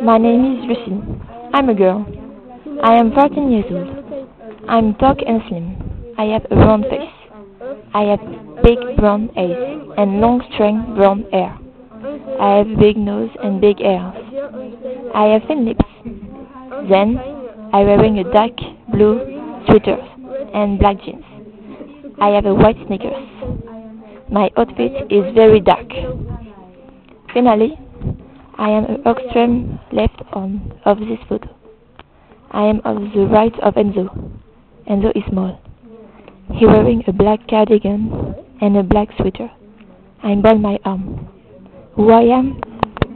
My name is Lucy. I'm a girl. I am 14 years old. I'm tall and slim. I have a round face. I have big brown eyes and long straight brown hair. I have a big nose and big ears. I have thin lips. Then, I'm wearing a dark blue sweater and black jeans. I have a white sneakers. My outfit is very dark. Finally, I am at extreme left of this photo. I am on the right of Enzo. Enzo is small. He wearing a black cardigan and a black sweater. I'm bald my arm. Who I am?